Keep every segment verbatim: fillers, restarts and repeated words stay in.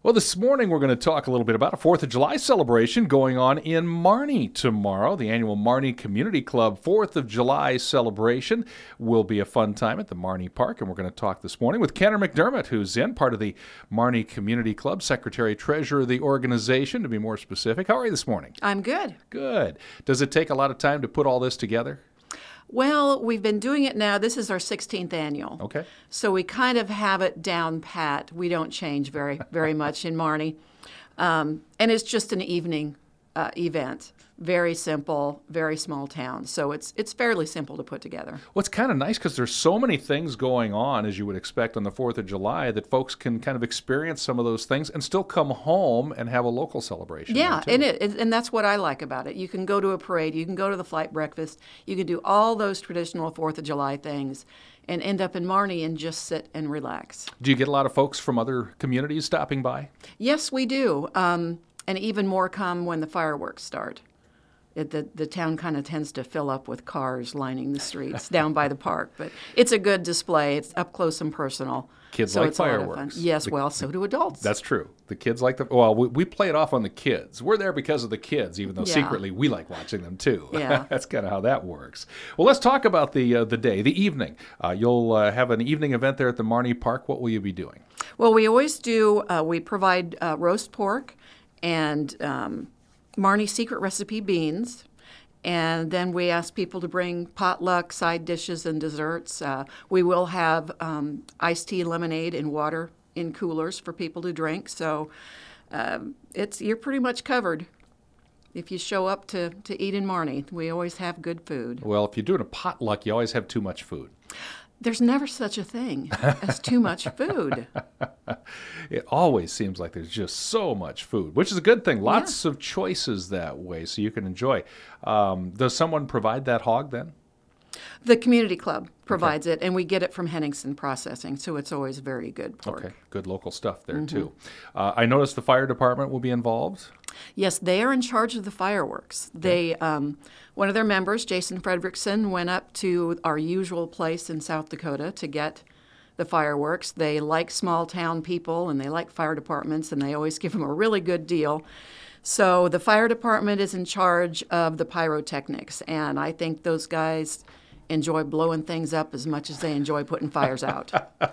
Well, this morning we're going to talk a little bit about a fourth of July celebration going on in Marnie tomorrow. The annual Marnie Community Club fourth of July celebration will be a fun time at the Marnie Park, and we're going to talk this morning with Kenner McDermott, who's in part of the Marnie Community Club, Secretary-Treasurer of the organization, to be more specific. How are you this morning? I'm good. Good. Does it take a lot of time to put all this together? Well, we've been doing it now. This is our sixteenth annual. Okay. So we kind of have it down pat. We don't change very, very much in Marnie. Um, and it's just an evening uh, event. Very simple, very small town. So it's it's fairly simple to put together. Well, it's kind of nice because there's so many things going on, as you would expect on the fourth of July, that folks can kind of experience some of those things and still come home and have a local celebration. Yeah, there, too. and it and that's what I like about it. You can go to a parade, you can go to the flight breakfast, you can do all those traditional fourth of July things and end up in Marnie and just sit and relax. Do you get a lot of folks from other communities stopping by? Yes, we do. Um, and even more come when the fireworks start. It, the, the town kind of tends to fill up with cars lining the streets down by the park. But it's a good display. It's up close and personal. Kids so like it's a lot of fireworks. fun. Yes, The- well, so do adults. That's true. The kids like the, well, we, we play it off on the kids. We're there because of the kids, even though Yeah. secretly we like watching them too. Yeah. That's kind of how that works. Well, let's talk about the uh, the day, the evening. Uh, you'll uh, have an evening event there at the Marnie Park. What will you be doing? Well, we always do, uh, we provide uh, roast pork and um, Marnie secret recipe beans. And then we ask people to bring potluck, side dishes, and desserts. Uh, we will have um, iced tea, lemonade, and water in coolers for people to drink. So um, it's you're pretty much covered if you show up to, to eat in Marnie. We always have good food. Well, if you're doing a potluck, you always have too much food. There's never such a thing as too much food. It always seems like there's just so much food, which is a good thing. Lots of choices that way, so you can enjoy. Um, does someone provide that hog then? The community club provides it, and we get it from Henningsen Processing, so it's always very good pork. Okay, good local stuff there too. Uh, I noticed the fire department will be involved. Yes, they are in charge of the fireworks. They, um, one of their members, Jason Fredrickson, went up to our usual place in South Dakota to get the fireworks. They like small town people and they like fire departments, and they always give them a really good deal. So the fire department is in charge of the pyrotechnics, and I think those guys enjoy blowing things up as much as they enjoy putting fires out.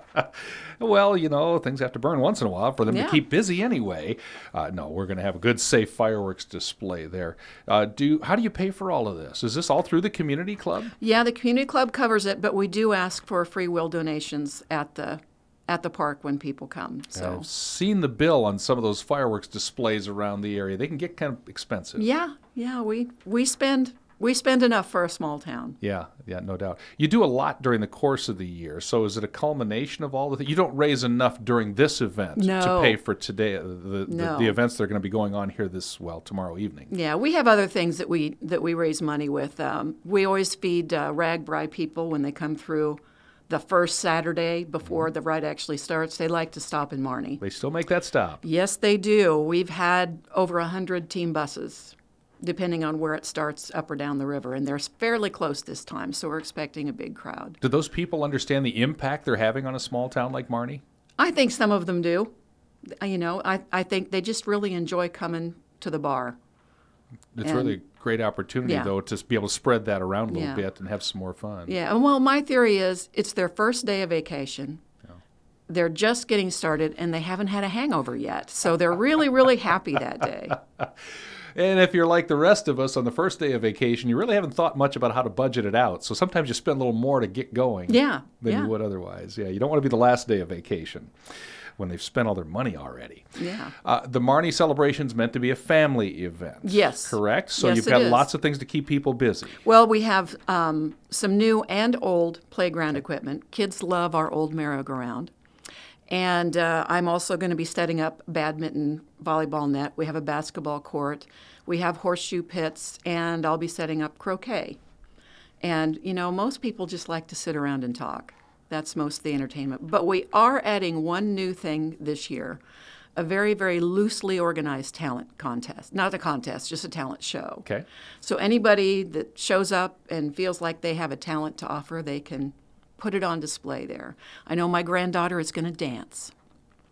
Well, you know, things have to burn once in a while for them Yeah. to keep busy anyway. Uh, no, we're going to have a good, safe fireworks display there. Uh, do how do you pay for all of this? Is this all through the community club? Yeah, the community club covers it, but we do ask for free will donations at the at the park when people come. So I've seen the bill on some of those fireworks displays around the area. They can get kind of expensive. yeah, yeah, we we spend we spend enough for a small town. Yeah, yeah, no doubt. You do a lot during the course of the year, so is it a culmination of all the things? You don't raise enough during this event to No. pay for today, the, the, No. the events that are going to be going on here this, well, tomorrow evening. Yeah, we have other things that we that we raise money with. Um, we always feed uh, RAGBRAI people when they come through the first Saturday before the ride actually starts. They like to stop in Marnie. They still make that stop. Yes, they do. We've had over a hundred team buses, depending on where it starts, up or down the river, and they're fairly close this time, so we're expecting a big crowd. Do those people understand the impact they're having on a small town like Marnie? I think some of them do. You know, I, I think they just really enjoy coming to the bar. It's And- really a great opportunity, Yeah. though, to be able to spread that around a little Yeah. bit and have some more fun. Yeah, and well, my theory is it's their first day of vacation. They're just getting started, and they haven't had a hangover yet, so they're really, really happy that day. And if you're like the rest of us on the first day of vacation, you really haven't thought much about how to budget it out. So sometimes you spend a little more to get going Yeah, than yeah. you would otherwise. Yeah, you don't want to be the last day of vacation when they've spent all their money already. Yeah. Uh, the Marnie celebration's meant to be a family event. Yes. Correct? So Yes, you've it got is. lots of things to keep people busy. Well, we have um, some new and old playground equipment. Kids love our old merry-go-round. And uh, I'm also going to be setting up badminton, volleyball net. We have a basketball court. We have horseshoe pits, and I'll be setting up croquet. And, you know, most people just like to sit around and talk. That's most of the entertainment. But we are adding one new thing this year, a very, very loosely organized talent contest. Not a contest, just a talent show. Okay. So anybody that shows up and feels like they have a talent to offer, they can put it on display there. I know my granddaughter is going to dance.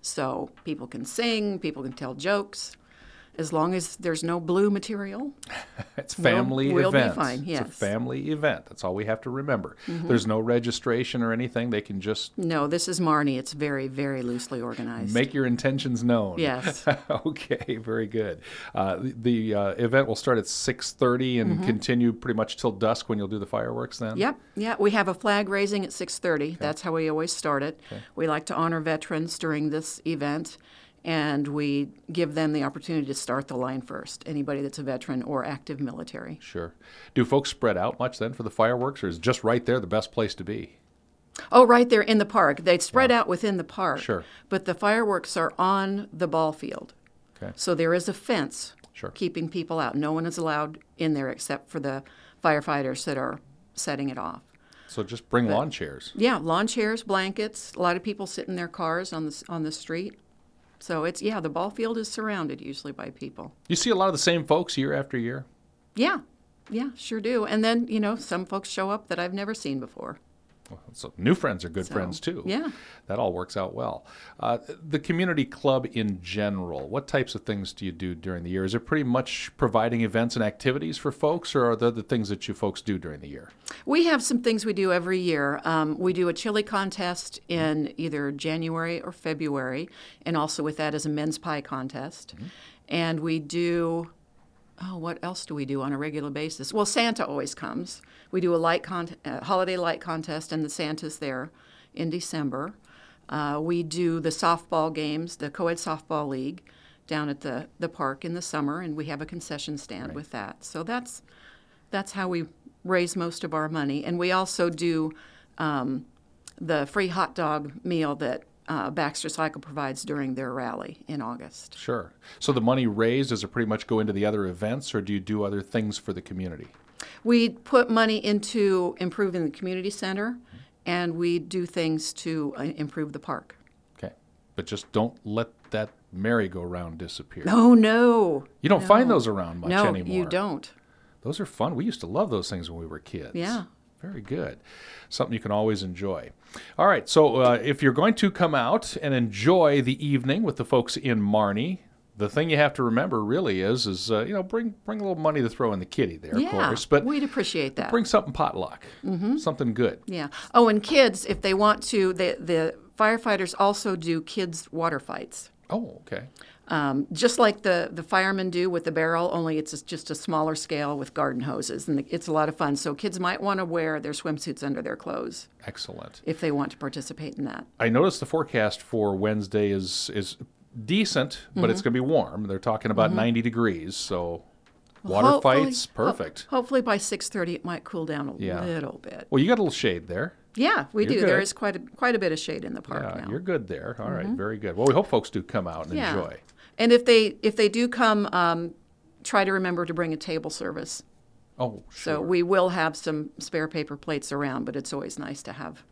So people can sing, people can tell jokes. As long as there's no blue material, it's family we'll, we'll events. be fine. Yes. It's a family event. That's all we have to remember. Mm-hmm. There's no registration or anything. They can just No, this is Marnie. It's very, very loosely organized. make your intentions known. Yes. Okay, very good. Uh, the the uh, event will start at six thirty and Mm-hmm. continue pretty much till dusk when you'll do the fireworks then? Yep, yeah. We have a flag raising at six thirty. That's how we always start it. We like to honor veterans during this event, and we give them the opportunity to start the line first, anybody that's a veteran or active military. Sure. Do folks spread out much then for the fireworks, or is just right there the best place to be? Oh, right there in the park. They spread out within the park. Sure. But the fireworks are on the ball field. Okay. So there is a fence Sure. keeping people out. No one is allowed in there except for the firefighters that are setting it off. So just bring lawn chairs. Yeah, lawn chairs, blankets. A lot of people sit in their cars on the on the street. So it's yeah, the ball field is surrounded usually by people. You see a lot of the same folks year after year? Yeah, yeah, sure do. And then you know some folks show up that I've never seen before. Well, so new friends are good So, friends too. yeah. That all works out well. Uh, the community club in general, what types of things do you do during the year? Is it pretty much providing events and activities for folks, or are there the things that you folks do during the year? We have some things we do every year. Um, we do a chili contest in either January or February, and also with that is a men's pie contest. Mm-hmm. And we do, oh, what else do we do on a regular basis? Well, Santa always comes. We do a light con- uh, holiday light contest, and the Santa's there in December. Uh, we do the softball games, the co-ed softball league, down at the, the park in the summer, and we have a concession stand with that. So that's that's how we raise most of our money. And we also do um, the free hot dog meal that uh, Baxter Cycle provides during their rally in August. Sure. So the money raised, does it pretty much go into the other events, or do you do other things for the community? We put money into improving the community center, and we do things to uh, improve the park. Okay. But just don't let that merry-go-round disappear. Oh, no. You don't no. find those around much no, anymore. you don't. Those are fun. We used to love those things when we were kids. Yeah. Very good. Something you can always enjoy. All right, so uh, if you're going to come out and enjoy the evening with the folks in Marnie, the thing you have to remember really is, is uh, you know, bring bring a little money to throw in the kitty there, Yeah, of course. But we'd appreciate that. bring something potluck, mm-hmm. something good. Yeah. Oh, and kids, if they want to, the, the firefighters also do kids' water fights. Oh, okay. Um, just like the, the firemen do with the barrel, only it's just a smaller scale with garden hoses, and it's a lot of fun. So kids might want to wear their swimsuits under their clothes Excellent. if they want to participate in that. I noticed the forecast for Wednesday is is decent, but Mm-hmm. it's going to be warm. They're talking about ninety degrees, so water Hopefully- fights, ho- perfect. hopefully by six thirty it might cool down a Yeah. little bit. Well, you got a little shade there. Yeah, we You're do. good. There is quite a quite a bit of shade in the park Yeah, now. Mm-hmm. you're good there. All right, very good. Well, we hope folks do come out and Yeah. enjoy. And if they if they do come, um, try to remember to bring a table service. Oh, sure. So we will have some spare paper plates around, but it's always nice to have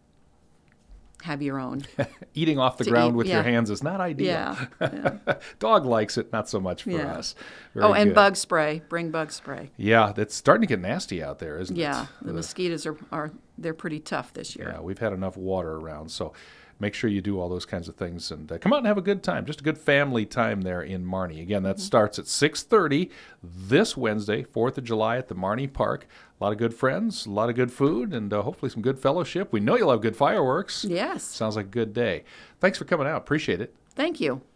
have your own. Eating off the to ground eat, with your yeah. hands is not ideal. Yeah. yeah. Dog likes it, not so much for Yeah. us. Very Oh, and good. bug spray. Bring bug spray. Yeah, it's starting to get nasty out there, isn't Yeah, it? the mosquitoes are, are they're pretty tough this year. Yeah, we've had enough water around, so make sure you do all those kinds of things and uh, come out and have a good time. Just a good family time there in Marnie. Again, that starts at six thirty this Wednesday, fourth of July at the Marnie Park. A lot of good friends, a lot of good food, and uh, hopefully some good fellowship. We know you'll have good fireworks. Yes. Sounds like a good day. Thanks for coming out. Appreciate it. Thank you.